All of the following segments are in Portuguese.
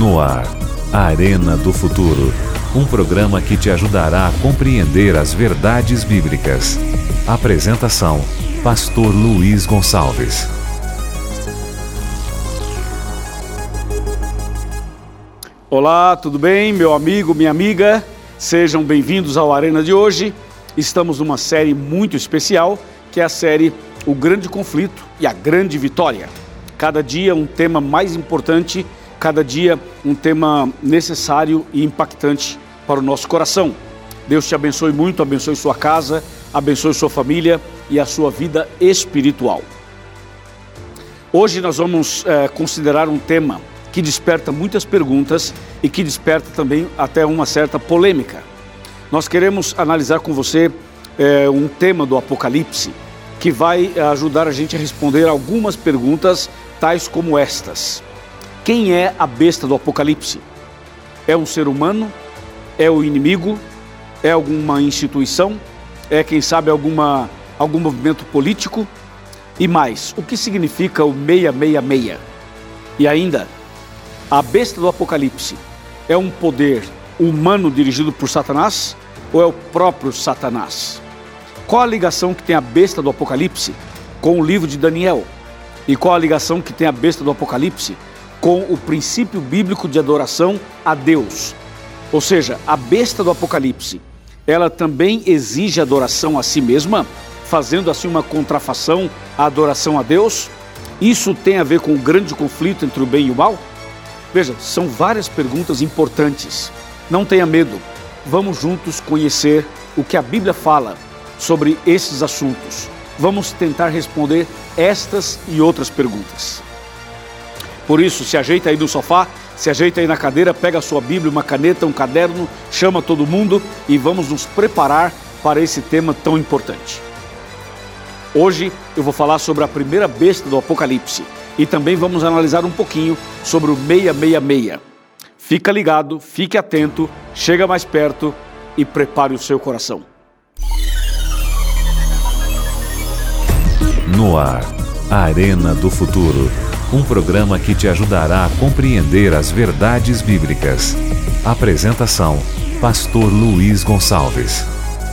No ar, Arena do Futuro, um programa que te ajudará a compreender as verdades bíblicas. Apresentação, Pastor Luiz Gonçalves. Olá, tudo bem, meu amigo, minha amiga? Sejam bem-vindos ao Arena de hoje. Estamos numa série muito especial, que é a série O Grande Conflito e a Grande Vitória. Cada dia um tema mais importante, cada dia um tema necessário e impactante para o nosso coração. Deus te abençoe muito, abençoe sua casa, abençoe sua família e a sua vida espiritual. Hoje nós vamos considerar um tema que desperta muitas perguntas e que desperta também até uma certa polêmica. Nós queremos analisar com você um tema do Apocalipse que vai ajudar a gente a responder algumas perguntas tais como estas. Quem é a besta do Apocalipse? É um ser humano? É o inimigo? É alguma instituição? É, quem sabe, algum movimento político? E mais, o que significa o 666? E ainda, a besta do Apocalipse é um poder humano dirigido por Satanás ou é o próprio Satanás? Qual a ligação que tem a besta do Apocalipse com o livro de Daniel? E qual a ligação que tem a besta do Apocalipse com o princípio bíblico de adoração a Deus? Ou seja, a besta do Apocalipse, ela também exige adoração a si mesma, fazendo assim uma contrafação à adoração a Deus? Isso tem a ver com o grande conflito entre o bem e o mal? Veja, são várias perguntas importantes. Não tenha medo. Vamos juntos conhecer o que a Bíblia fala sobre esses assuntos. Vamos tentar responder estas e outras perguntas. Por isso, se ajeita aí no sofá, se ajeita aí na cadeira, pega a sua Bíblia, uma caneta, um caderno, chama todo mundo e vamos nos preparar para esse tema tão importante. Hoje eu vou falar sobre a primeira besta do Apocalipse e também vamos analisar um pouquinho sobre o 666. Fica ligado, fique atento, chega mais perto e prepare o seu coração. No ar, Arena do Futuro, um programa que te ajudará a compreender as verdades bíblicas. Apresentação, Pastor Luiz Gonçalves.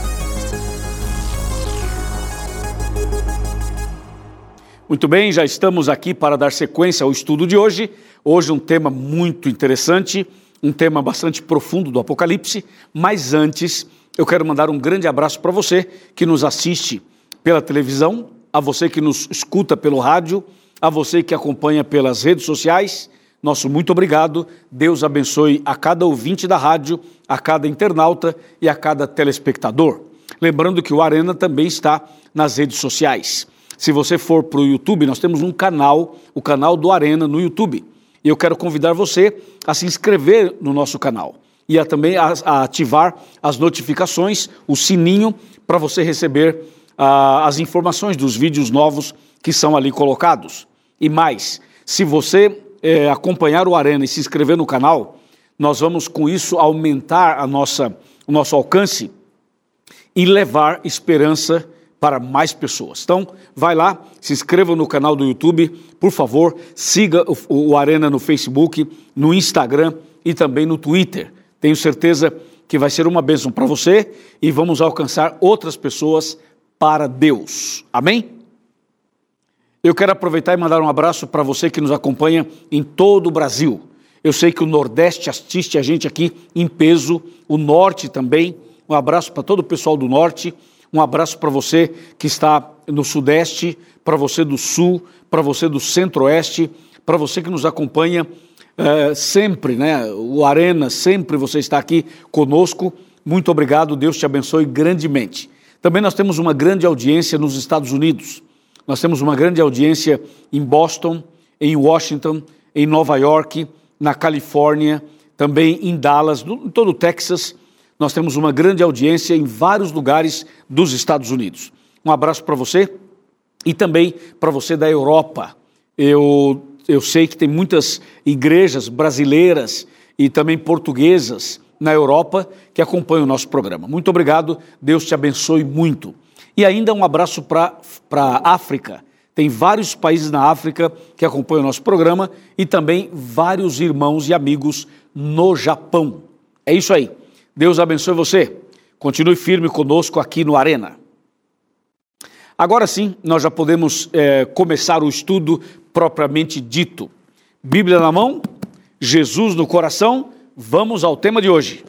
Muito bem, já estamos aqui para dar sequência ao estudo de hoje. Hoje um tema muito interessante, um tema bastante profundo do Apocalipse, mas antes eu quero mandar um grande abraço para você que nos assiste pela televisão, a você que nos escuta pelo rádio, a você que acompanha pelas redes sociais. Nosso muito obrigado. Deus abençoe a cada ouvinte da rádio, a cada internauta e a cada telespectador. Lembrando que o Arena também está nas redes sociais. Se você for para o YouTube, nós temos um canal, o canal do Arena no YouTube. E eu quero convidar você a se inscrever no nosso canal e também a ativar as notificações, o sininho, para você receber as informações dos vídeos novos que são ali colocados. E mais, se você acompanhar o Arena e se inscrever no canal, nós vamos com isso aumentar o nosso alcance e levar esperança para mais pessoas. Então, vai lá, se inscreva no canal do YouTube, por favor, siga o Arena no Facebook, no Instagram e também no Twitter. Tenho certeza que vai ser uma bênção para você e vamos alcançar outras pessoas para Deus. Amém? Eu quero aproveitar e mandar um abraço para você que nos acompanha em todo o Brasil. Eu sei que o Nordeste assiste a gente aqui em peso, o Norte também. Um abraço para todo o pessoal do Norte. Um abraço para você que está no Sudeste, para você do Sul, para você do Centro-Oeste, para você que nos acompanha sempre, né? O Arena, sempre você está aqui conosco. Muito obrigado, Deus te abençoe grandemente. Também nós temos uma grande audiência nos Estados Unidos. Nós temos uma grande audiência em Boston, em Washington, em Nova York, na Califórnia, também em Dallas, em todo o Texas. Nós temos uma grande audiência em vários lugares dos Estados Unidos. Um abraço para você e também para você da Europa. Eu sei que tem muitas igrejas brasileiras e também portuguesas na Europa que acompanham o nosso programa. Muito obrigado, Deus te abençoe muito. E ainda um abraço para a África. Tem vários países na África que acompanham o nosso programa e também vários irmãos e amigos no Japão. É isso aí. Deus abençoe você. Continue firme conosco aqui no Arena. Agora sim, nós já podemos começar o estudo propriamente dito. Bíblia na mão, Jesus no coração, vamos ao tema de hoje.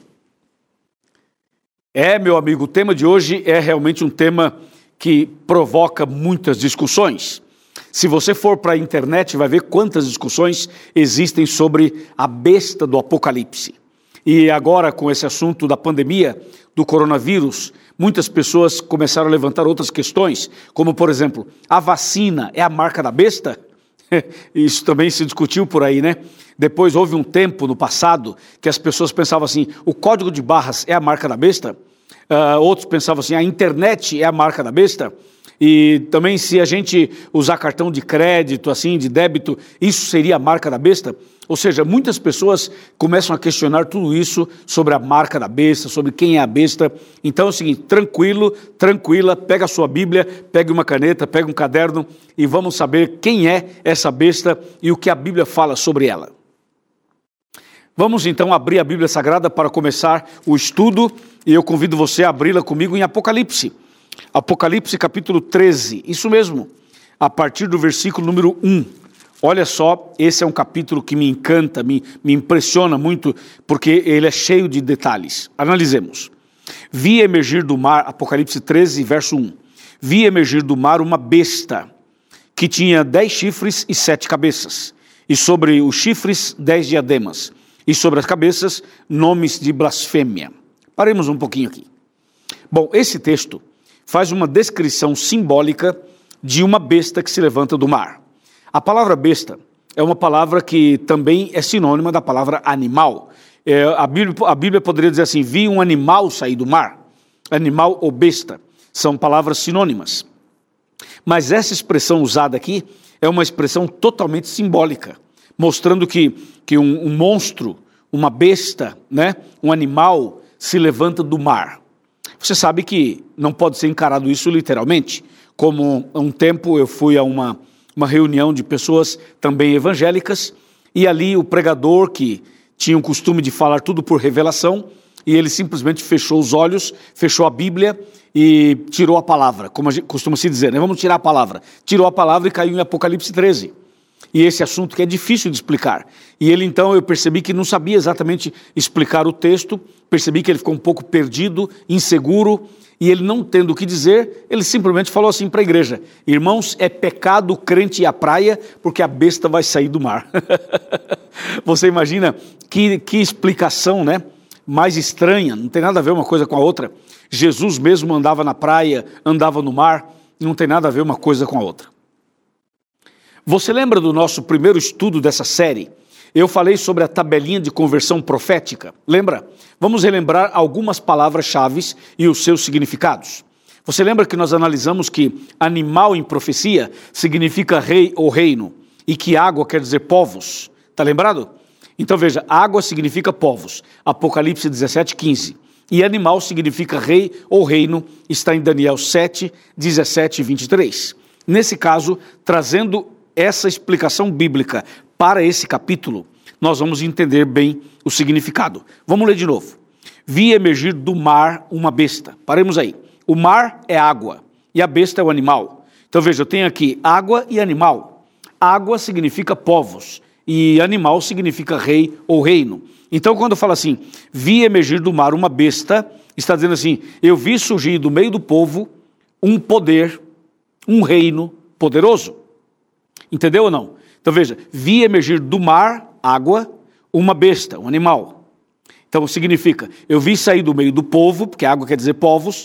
Meu amigo, o tema de hoje é realmente um tema que provoca muitas discussões. Se você for para a internet, vai ver quantas discussões existem sobre a besta do Apocalipse. E agora, com esse assunto da pandemia, do coronavírus, muitas pessoas começaram a levantar outras questões, como, por exemplo, a vacina é a marca da besta? Isso também se discutiu por aí, né? Depois houve um tempo no passado que as pessoas pensavam assim, o código de barras é a marca da besta? Outros pensavam assim, a internet é a marca da besta? E também se a gente usar cartão de crédito, assim, de débito, isso seria a marca da besta? Ou seja, muitas pessoas começam a questionar tudo isso sobre a marca da besta, sobre quem é a besta. Então é o seguinte, tranquila, pega a sua Bíblia, pega uma caneta, pega um caderno e vamos saber quem é essa besta e o que a Bíblia fala sobre ela. Vamos então abrir a Bíblia Sagrada para começar o estudo e eu convido você a abri-la comigo em Apocalipse. Apocalipse capítulo 13, isso mesmo, a partir do versículo número 1. Olha só, esse é um capítulo que me encanta, me impressiona muito, porque ele é cheio de detalhes. Analisemos. Vi emergir do mar, Apocalipse 13, verso 1. Vi emergir do mar uma besta, que tinha 10 chifres e 7 cabeças, e sobre os chifres 10 diademas, e sobre as cabeças nomes de blasfêmia. Paremos um pouquinho aqui. Bom, esse texto faz uma descrição simbólica de uma besta que se levanta do mar. A palavra besta é uma palavra que também é sinônima da palavra animal. A Bíblia poderia dizer assim, vi um animal sair do mar. Animal ou besta são palavras sinônimas. Mas essa expressão usada aqui é uma expressão totalmente simbólica, mostrando que um monstro, uma besta, né, um animal se levanta do mar. Você sabe que não pode ser encarado isso literalmente, como há um tempo eu fui a uma reunião de pessoas também evangélicas, e ali o pregador, que tinha o costume de falar tudo por revelação, e ele simplesmente fechou os olhos, fechou a Bíblia e tirou a palavra, como costuma se dizer, né? Vamos tirar a palavra. Tirou a palavra e caiu em Apocalipse 13. E esse assunto que é difícil de explicar. E ele então, eu percebi que não sabia exatamente explicar o texto, percebi que ele ficou um pouco perdido, inseguro, e ele não tendo o que dizer, ele simplesmente falou assim para a igreja, irmãos, é pecado o crente ir à praia, porque a besta vai sair do mar. Você imagina que explicação, né? Mais estranha, não tem nada a ver uma coisa com a outra. Jesus mesmo andava na praia, andava no mar, não tem nada a ver uma coisa com a outra. Você lembra do nosso primeiro estudo dessa série? Eu falei sobre a tabelinha de conversão profética, lembra? Vamos relembrar algumas palavras-chave e os seus significados. Você lembra que nós analisamos que animal em profecia significa rei ou reino, e que água quer dizer povos, está lembrado? Então veja, água significa povos, Apocalipse 17, 15. E animal significa rei ou reino, está em Daniel 7, 17 e 23. Nesse caso, trazendo essa explicação bíblica para esse capítulo, nós vamos entender bem o significado. Vamos ler de novo. Vi emergir do mar uma besta. Paremos aí. O mar é água e a besta é o animal. Então veja, eu tenho aqui água e animal. Água significa povos e animal significa rei ou reino. Então quando eu falo assim, vi emergir do mar uma besta, está dizendo assim, eu vi surgir do meio do povo um poder, um reino poderoso. Entendeu ou não? Então veja, vi emergir do mar, água, uma besta, um animal. Então significa, eu vi sair do meio do povo, porque água quer dizer povos,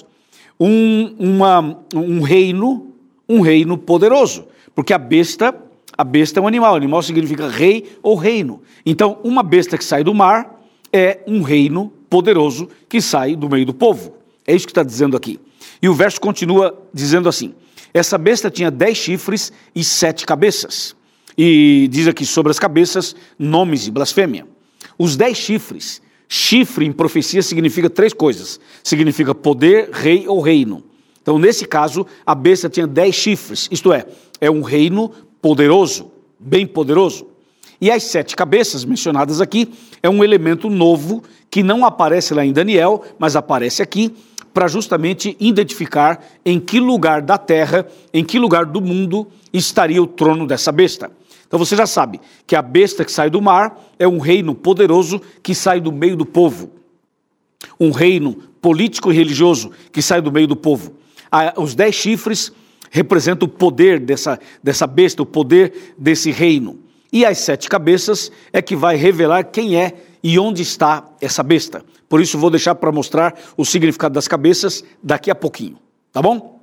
um reino poderoso. Porque a besta é um animal, animal significa rei ou reino. Então uma besta que sai do mar é um reino poderoso que sai do meio do povo. É isso que está dizendo aqui. E o verso continua dizendo assim, essa besta tinha 10 chifres e 7 cabeças. E diz aqui sobre as cabeças, nomes de blasfêmia. Os 10 chifres, chifre em profecia significa 3 coisas. Significa poder, rei ou reino. Então, nesse caso, a besta tinha 10 chifres, isto é um reino poderoso, bem poderoso. E as 7 cabeças mencionadas aqui é um elemento novo que não aparece lá em Daniel, mas aparece aqui para justamente identificar em que lugar da terra, em que lugar do mundo estaria o trono dessa besta. Então você já sabe que a besta que sai do mar é um reino poderoso que sai do meio do povo. Um reino político e religioso que sai do meio do povo. Os 10 chifres representam o poder dessa besta, o poder desse reino. E as 7 cabeças é que vai revelar quem é e onde está essa besta. Por isso vou deixar para mostrar o significado das cabeças daqui a pouquinho, tá bom?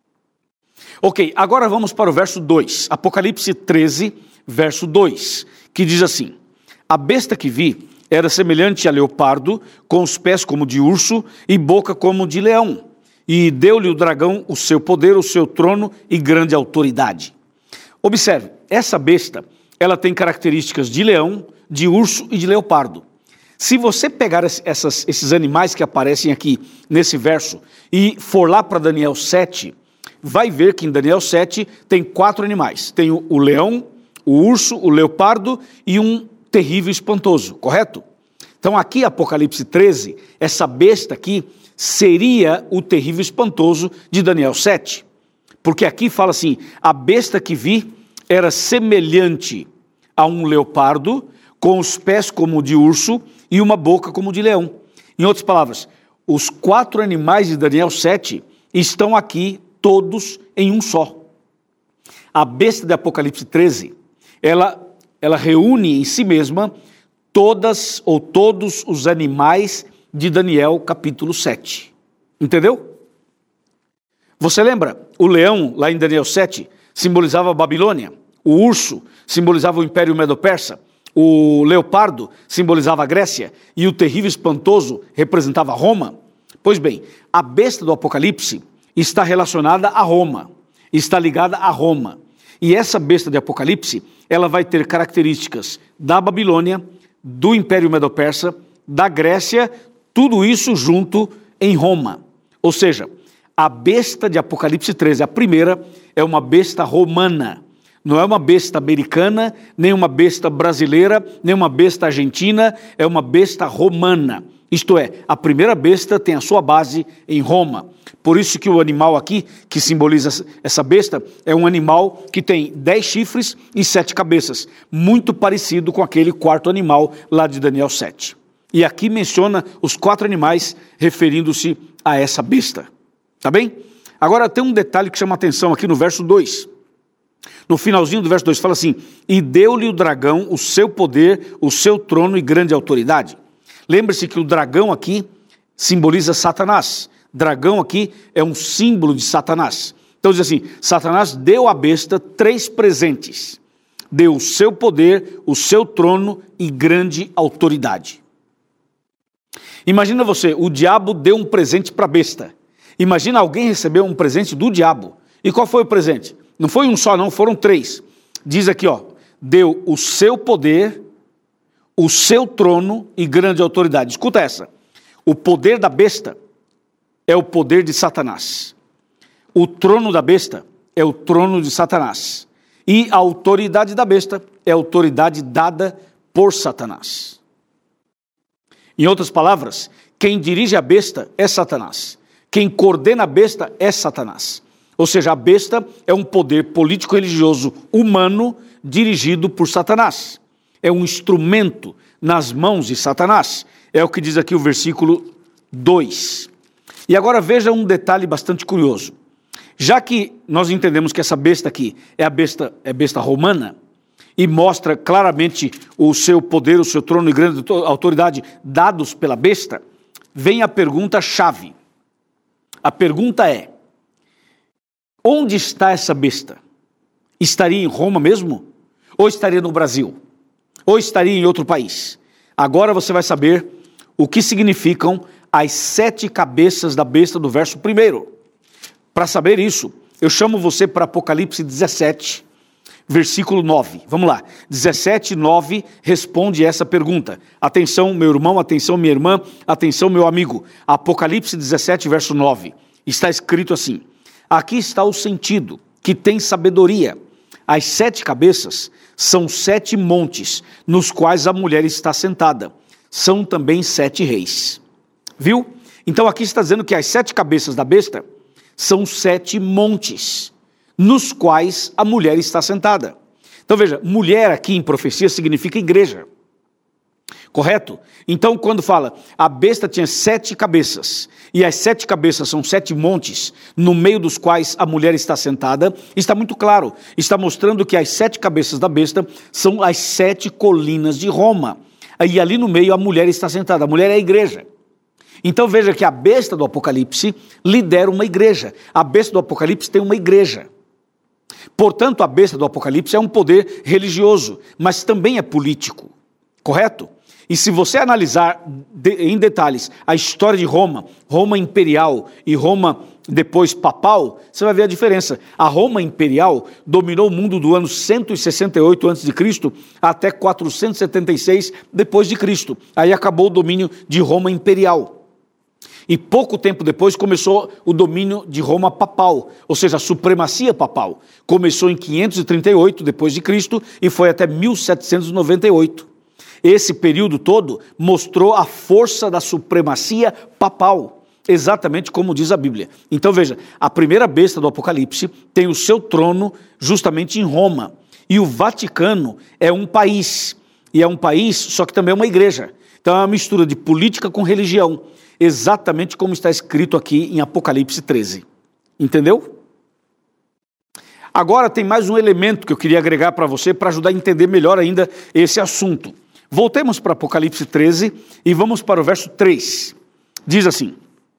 Ok, agora vamos para o verso 2, Apocalipse 13, verso 2, que diz assim: a besta que vi era semelhante a leopardo, com os pés como de urso e boca como de leão. E deu-lhe o dragão o seu poder, o seu trono e grande autoridade. Observe, essa besta, ela tem características de leão, de urso e de leopardo. Se você pegar esses animais que aparecem aqui nesse verso e for lá para Daniel 7, vai ver que em Daniel 7 tem 4 animais. Tem o leão, o urso, o leopardo e um terrível espantoso, correto? Então aqui, Apocalipse 13, essa besta aqui seria o terrível espantoso de Daniel 7. Porque aqui fala assim, a besta que vi era semelhante a um leopardo, com os pés como de urso e uma boca como de leão. Em outras palavras, os 4 animais de Daniel 7 estão aqui todos em um só. A besta de Apocalipse 13, ela reúne em si mesma todos os animais de Daniel capítulo 7. Entendeu? Você lembra? O leão, lá em Daniel 7, simbolizava a Babilônia. O urso simbolizava o Império Medo-Persa. O leopardo simbolizava a Grécia. E o terrível espantoso representava Roma. Pois bem, a besta do Apocalipse está relacionada a Roma. Está ligada a Roma. E essa besta de Apocalipse, ela vai ter características da Babilônia, do Império Medo-Persa, da Grécia, tudo isso junto em Roma. Ou seja, a besta de Apocalipse 13, a primeira, é uma besta romana. Não é uma besta americana, nem uma besta brasileira, nem uma besta argentina, é uma besta romana. Isto é, a primeira besta tem a sua base em Roma. Por isso que o animal aqui, que simboliza essa besta, é um animal que tem 10 chifres e 7 cabeças, muito parecido com aquele 4º animal lá de Daniel 7. E aqui menciona os 4 animais referindo-se a essa besta. Tá bem? Agora tem um detalhe que chama atenção aqui no verso 2. No finalzinho do verso 2 fala assim, e deu-lhe o dragão o seu poder, o seu trono e grande autoridade. Lembre-se que o dragão aqui simboliza Satanás. Dragão aqui é um símbolo de Satanás. Então diz assim, Satanás deu à besta 3 presentes. Deu o seu poder, o seu trono e grande autoridade. Imagina você, o diabo deu um presente para a besta. Imagina alguém receber um presente do diabo. E qual foi o presente? Não foi um só não, foram 3. Diz aqui, deu o seu poder, o seu trono e grande autoridade. Escuta essa. O poder da besta é o poder de Satanás. O trono da besta é o trono de Satanás. E a autoridade da besta é a autoridade dada por Satanás. Em outras palavras, quem dirige a besta é Satanás. Quem coordena a besta é Satanás. Ou seja, a besta é um poder político-religioso humano dirigido por Satanás. É um instrumento nas mãos de Satanás. É o que diz aqui o versículo 2. E agora veja um detalhe bastante curioso. Já que nós entendemos que essa besta aqui é besta romana, e mostra claramente o seu poder, o seu trono e grande autoridade dados pela besta, vem a pergunta-chave. A pergunta é, onde está essa besta? Estaria em Roma mesmo? Ou estaria no Brasil? Ou estaria em outro país? Agora você vai saber o que significam as 7 cabeças da besta do verso 1. Para saber isso, eu chamo você para Apocalipse 17, versículo 9. Vamos lá. 17, 9 responde essa pergunta. Atenção, meu irmão, atenção, minha irmã, atenção, meu amigo. Apocalipse 17, verso 9. está escrito assim: aqui está o sentido, que tem sabedoria. As 7 cabeças são 7 montes, nos quais a mulher está sentada. São também 7 reis. Viu? Então aqui está dizendo que as 7 cabeças da besta são 7 montes, nos quais a mulher está sentada. Então veja, mulher aqui em profecia significa igreja. Correto? Então quando fala, a besta tinha 7 cabeças, e as 7 cabeças são 7 montes, no meio dos quais a mulher está sentada, está muito claro, está mostrando que as 7 cabeças da besta são as 7 colinas de Roma, e ali no meio a mulher está sentada, a mulher é a igreja. Então veja que a besta do Apocalipse lidera uma igreja, a besta do Apocalipse tem uma igreja. Portanto, a besta do Apocalipse é um poder religioso, mas também é político, correto? E se você analisar em detalhes a história de Roma, Roma imperial e Roma depois papal, você vai ver a diferença. A Roma imperial dominou o mundo do ano 168 a.C. até 476 depois de Cristo. Aí acabou o domínio de Roma imperial. E pouco tempo depois começou o domínio de Roma papal, ou seja, a supremacia papal. Começou em 538 depois de Cristo e foi até 1798. Esse período todo mostrou a força da supremacia papal, exatamente como diz a Bíblia. Então veja, a primeira besta do Apocalipse tem o seu trono justamente em Roma, e o Vaticano é um país, e é um país, só que também é uma igreja. Então é uma mistura de política com religião, exatamente como está escrito aqui em Apocalipse 13. Entendeu? Agora tem mais um elemento que eu queria agregar para você, para ajudar a entender melhor ainda esse assunto. Voltemos para Apocalipse 13 e vamos para o verso 3. Diz assim: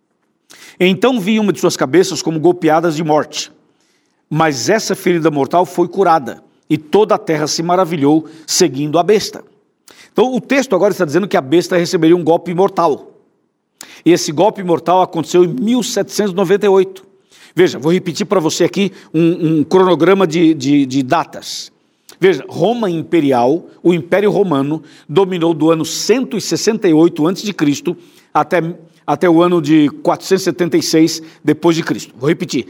então vi uma de suas cabeças como golpeadas de morte, mas essa ferida mortal foi curada, e toda a terra se maravilhou, seguindo a besta. Então o texto agora está dizendo que a besta receberia um golpe mortal. E esse golpe mortal aconteceu em 1798. Veja, vou repetir para você aqui um cronograma de datas. Veja, Roma imperial, o Império Romano, dominou do ano 168 a.C. até o ano de 476 depois de Cristo. Vou repetir,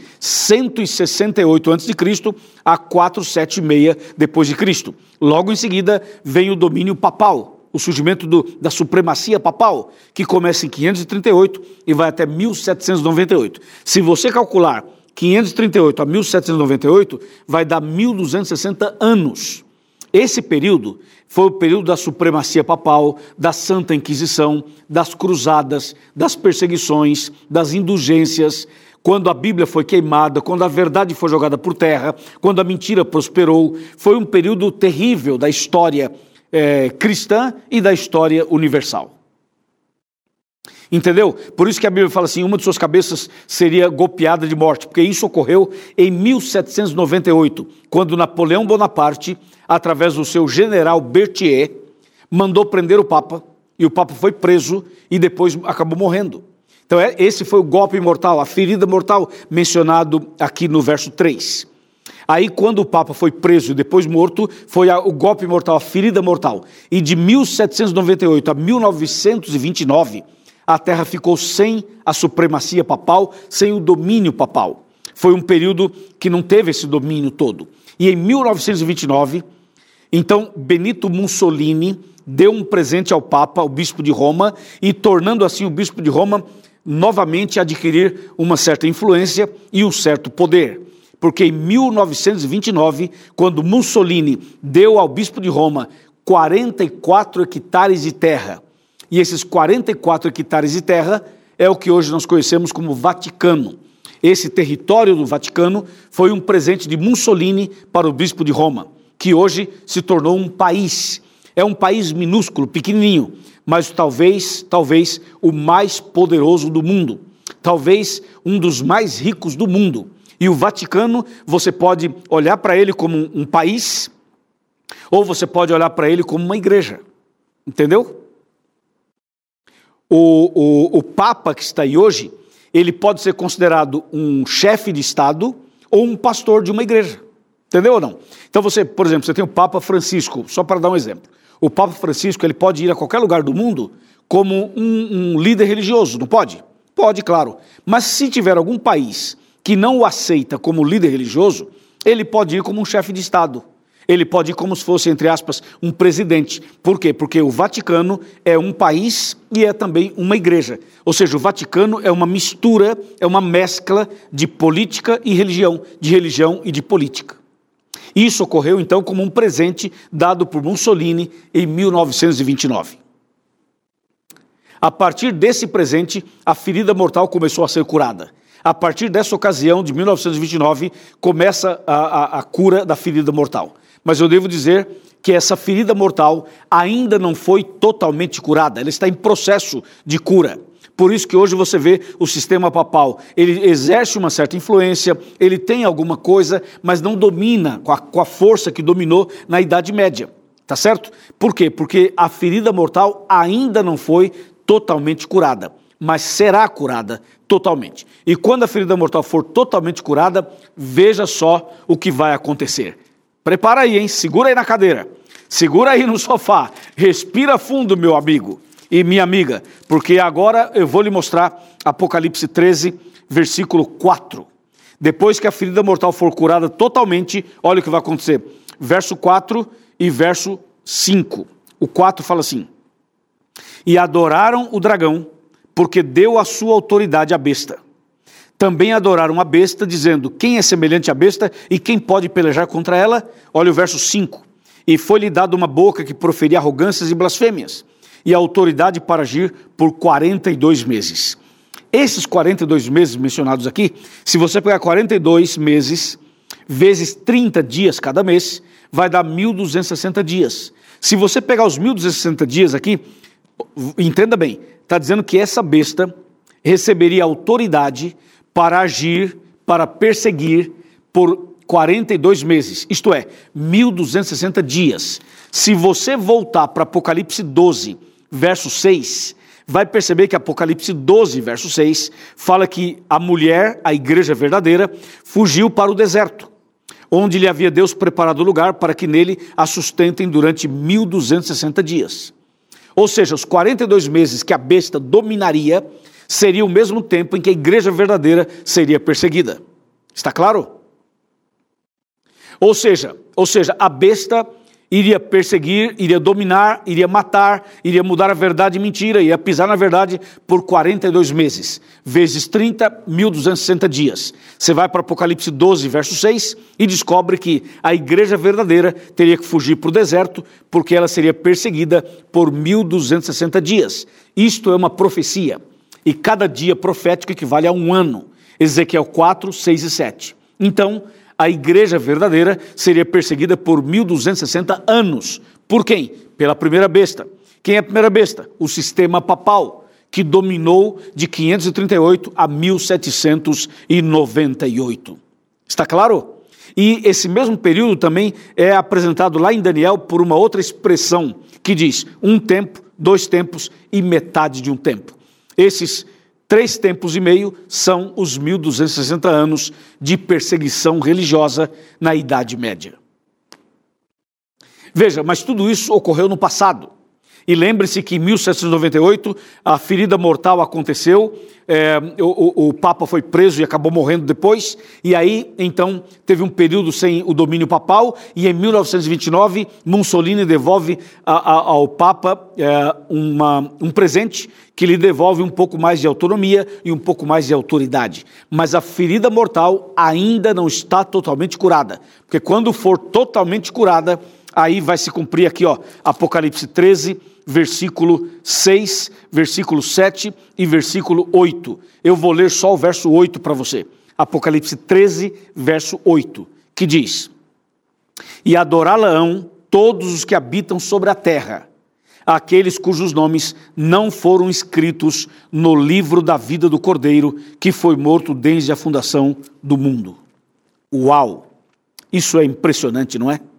168 a.C. a 476 depois de Cristo. Logo em seguida vem o domínio papal, o surgimento da supremacia papal, que começa em 538 e vai até 1798. Se você calcular 538 a 1798, vai dar 1260 anos. Esse período foi o período da supremacia papal, da Santa Inquisição, das cruzadas, das perseguições, das indulgências, quando a Bíblia foi queimada, quando a verdade foi jogada por terra, quando a mentira prosperou. Foi um período terrível da história cristã e da história universal. Entendeu? Por isso que a Bíblia fala assim, uma de suas cabeças seria golpeada de morte, porque isso ocorreu em 1798, quando Napoleão Bonaparte, através do seu general Berthier, mandou prender o Papa, e o Papa foi preso e depois acabou morrendo. Então esse foi o golpe mortal, a ferida mortal mencionado aqui no verso 3. Aí quando o Papa foi preso e depois morto, foi o golpe mortal, a ferida mortal. E de 1798 a 1929, a terra ficou sem a supremacia papal, sem o domínio papal. Foi um período que não teve esse domínio todo. E em 1929, então Benito Mussolini deu um presente ao Papa, o bispo de Roma, e tornando assim o bispo de Roma novamente adquirir uma certa influência e um certo poder. Porque em 1929, quando Mussolini deu ao bispo de Roma 44 hectares de terra, e esses 44 hectares de terra é o que hoje nós conhecemos como Vaticano. Esse território do Vaticano foi um presente de Mussolini para o bispo de Roma, que hoje se tornou um país. É um país minúsculo, pequenininho, mas talvez o mais poderoso do mundo. Talvez um dos mais ricos do mundo. E o Vaticano, você pode olhar para ele como um país, ou você pode olhar para ele como uma igreja. Entendeu? O Papa que está aí hoje, ele pode ser considerado um chefe de Estado ou um pastor de uma igreja. Entendeu ou não? Então você, por exemplo, você tem o Papa Francisco, só para dar um exemplo. O Papa Francisco, ele pode ir a qualquer lugar do mundo como um líder religioso, não pode? Pode, claro. Mas se tiver algum país que não o aceita como líder religioso, ele pode ir como um chefe de Estado. Ele pode ir como se fosse, entre aspas, um presidente. Por quê? Porque o Vaticano é um país e é também uma igreja. Ou seja, o Vaticano é uma mistura, é uma mescla de política e religião, de religião e de política. Isso ocorreu, então, como um presente dado por Mussolini em 1929. A partir desse presente, a ferida mortal começou a ser curada. A partir dessa ocasião, de 1929, começa a cura da ferida mortal. Mas eu devo dizer que essa ferida mortal ainda não foi totalmente curada, ela está em processo de cura. Por isso que hoje você vê o sistema papal, ele exerce uma certa influência, ele tem alguma coisa, mas não domina com a força que dominou na Idade Média, tá certo? Por quê? Porque a ferida mortal ainda não foi totalmente curada, mas será curada totalmente. E quando a ferida mortal for totalmente curada, veja só o que vai acontecer. Prepara aí, hein? Segura aí na cadeira, segura aí no sofá, respira fundo, meu amigo e minha amiga, porque agora eu vou lhe mostrar Apocalipse 13, versículo 4. Depois que a ferida mortal for curada totalmente, olha o que vai acontecer. Verso 4 e verso 5. O 4 fala assim: e adoraram o dragão, porque deu a sua autoridade à besta. Também adoraram a besta, dizendo: quem é semelhante à besta e quem pode pelejar contra ela? Olha o verso 5. E foi-lhe dado uma boca que proferia arrogâncias e blasfêmias, e a autoridade para agir por 42 meses. Esses 42 meses mencionados aqui, se você pegar 42 meses, vezes 30 dias cada mês, vai dar 1.260 dias. Se você pegar os 1.260 dias aqui, entenda bem, está dizendo que essa besta receberia autoridade para agir, para perseguir por 42 meses, isto é, 1.260 dias. Se você voltar para Apocalipse 12, verso 6, vai perceber que Apocalipse 12, verso 6, fala que a mulher, a igreja verdadeira, fugiu para o deserto, onde lhe havia Deus preparado lugar para que nele a sustentem durante 1.260 dias. Ou seja, os 42 meses que a besta dominaria seria o mesmo tempo em que a igreja verdadeira seria perseguida. Está claro? Ou seja, a besta iria perseguir, iria dominar, iria matar, iria mudar a verdade em mentira, ia pisar na verdade por 42 meses, vezes 30, 1.260 dias. Você vai para Apocalipse 12, verso 6, e descobre que a igreja verdadeira teria que fugir para o deserto, porque ela seria perseguida por 1.260 dias. Isto é uma profecia, e cada dia profético equivale a um ano. Ezequiel 4, 6 e 7. Então, a igreja verdadeira seria perseguida por 1.260 anos. Por quem? Pela primeira besta. Quem é a primeira besta? O sistema papal, que dominou de 538 a 1798. Está claro? E esse mesmo período também é apresentado lá em Daniel por uma outra expressão, que diz 1 tempo, 2 tempos e metade de um tempo. Esses 3 tempos e meio são os 1.260 anos de perseguição religiosa na Idade Média. Veja, mas tudo isso ocorreu no passado. E lembre-se que em 1798 a ferida mortal aconteceu, o Papa foi preso e acabou morrendo depois, e aí então teve um período sem o domínio papal, e em 1929 Mussolini devolve ao Papa um presente que lhe devolve um pouco mais de autonomia e um pouco mais de autoridade. Mas a ferida mortal ainda não está totalmente curada, porque quando for totalmente curada, aí vai se cumprir aqui, Apocalipse 13, versículo 6, versículo 7 e versículo 8. Eu vou ler só o verso 8 para você. Apocalipse 13, verso 8, que diz: e adorá-la-ão todos os que habitam sobre a terra, aqueles cujos nomes não foram escritos no livro da vida do Cordeiro, que foi morto desde a fundação do mundo. Uau! Isso é impressionante, não é?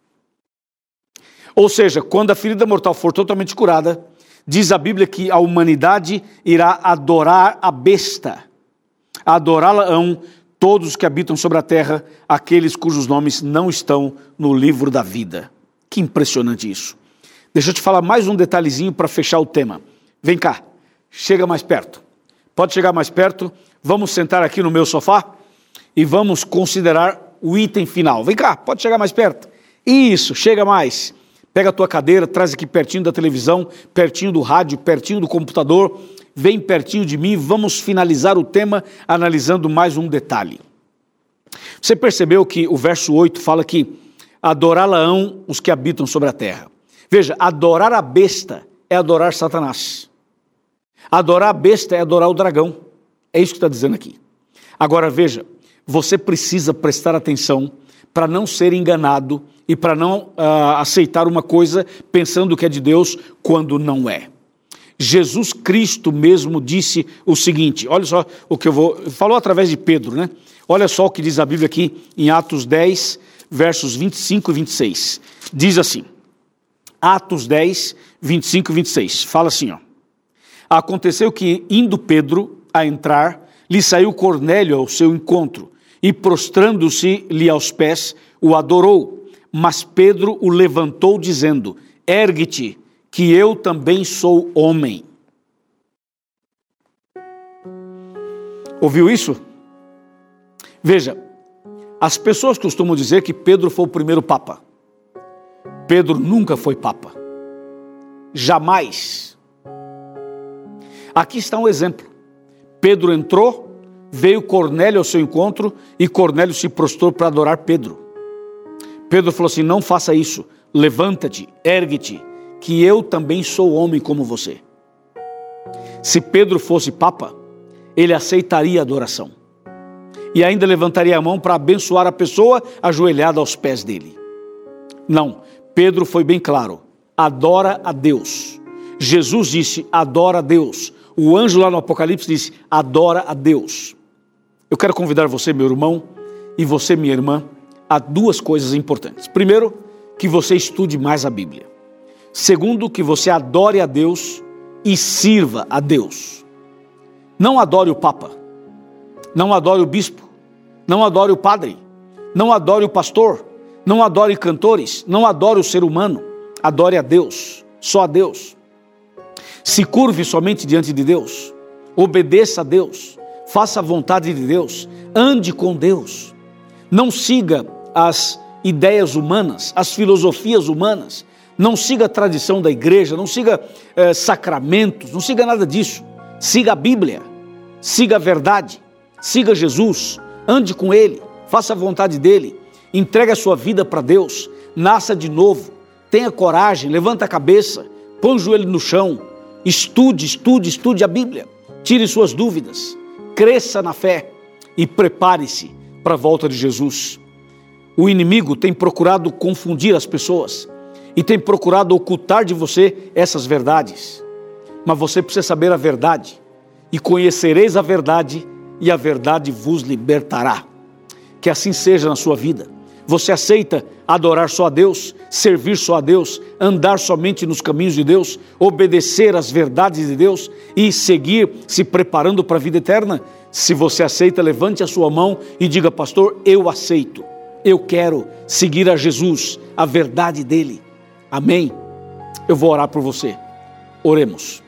Ou seja, quando a ferida mortal for totalmente curada, diz a Bíblia que a humanidade irá adorar a besta. Adorá-la-ão todos os que habitam sobre a terra, aqueles cujos nomes não estão no livro da vida. Que impressionante isso. Deixa eu te falar mais um detalhezinho para fechar o tema. Vem cá, chega mais perto, Pode chegar mais perto. Vamos sentar aqui no meu sofá e vamos considerar o item final. Vem cá, pode chegar mais perto. Isso, chega mais. Pega a tua cadeira, traz aqui pertinho da televisão, pertinho do rádio, pertinho do computador. Vem pertinho de mim, vamos finalizar o tema analisando mais um detalhe. Você percebeu que o verso 8 fala que adorá-la-ão os que habitam sobre a terra. Veja, adorar a besta é adorar Satanás. Adorar a besta é adorar o dragão. É isso que está dizendo aqui. Agora veja, você precisa prestar atenção para não ser enganado e para não aceitar uma coisa pensando que é de Deus quando não é. Jesus Cristo mesmo disse o seguinte, olha só o que falou através de Pedro, né? Olha só o que diz a Bíblia aqui em Atos 10, versos 25 e 26. Diz assim, Atos 10, 25 e 26, fala assim, ó. Aconteceu que, indo Pedro a entrar, lhe saiu Cornélio ao seu encontro, e prostrando-se-lhe aos pés, o adorou. Mas Pedro o levantou, dizendo, ergue-te, que eu também sou homem. Ouviu isso? Veja, as pessoas costumam dizer que Pedro foi o primeiro papa. Pedro nunca foi papa. Jamais. Aqui está um exemplo. Pedro entrou, veio Cornélio ao seu encontro e Cornélio se prostrou para adorar Pedro. Pedro falou assim, não faça isso, levanta-te, ergue-te, que eu também sou homem como você. Se Pedro fosse papa, ele aceitaria a adoração. E ainda levantaria a mão para abençoar a pessoa ajoelhada aos pés dele. Não, Pedro foi bem claro, adora a Deus. Jesus disse, adora a Deus. O anjo lá no Apocalipse disse, adora a Deus. Eu quero convidar você, meu irmão, e você, minha irmã, a duas coisas importantes. Primeiro, que você estude mais a Bíblia. Segundo, que você adore a Deus e sirva a Deus. Não adore o Papa, não adore o bispo, não adore o padre, não adore o pastor, não adore cantores, não adore o ser humano, adore a Deus, só a Deus. Se curve somente diante de Deus, obedeça a Deus, faça a vontade de Deus, ande com Deus. Não siga as ideias humanas, as filosofias humanas, não siga a tradição da igreja, não siga sacramentos, não siga nada disso. Siga a Bíblia, siga a verdade, siga Jesus, ande com Ele, faça a vontade dEle, entregue a sua vida para Deus, nasça de novo, tenha coragem, levanta a cabeça, põe o joelho no chão, estude a Bíblia, tire suas dúvidas, cresça na fé e prepare-se para a volta de Jesus. O inimigo tem procurado confundir as pessoas e tem procurado ocultar de você essas verdades. Mas você precisa saber a verdade, e conhecereis a verdade, e a verdade vos libertará. Que assim seja na sua vida. Você aceita adorar só a Deus, servir só a Deus, andar somente nos caminhos de Deus, obedecer às verdades de Deus e seguir se preparando para a vida eterna? Se você aceita, levante a sua mão e diga, pastor, eu aceito. Eu quero seguir a Jesus, a verdade dele. Amém? Eu vou orar por você. Oremos.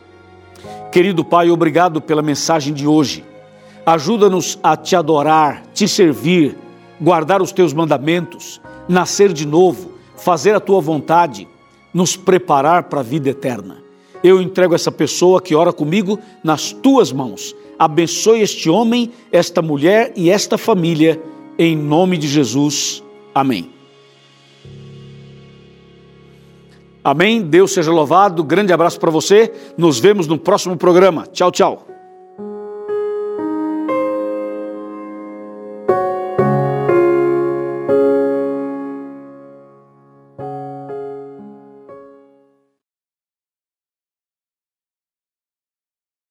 Querido Pai, obrigado pela mensagem de hoje. Ajuda-nos a te adorar, te servir, guardar os teus mandamentos, nascer de novo, fazer a tua vontade, nos preparar para a vida eterna. Eu entrego essa pessoa que ora comigo nas tuas mãos. Abençoe este homem, esta mulher e esta família, em nome de Jesus. Amém. Amém. Deus seja louvado. Grande abraço para você. Nos vemos no próximo programa. Tchau, tchau.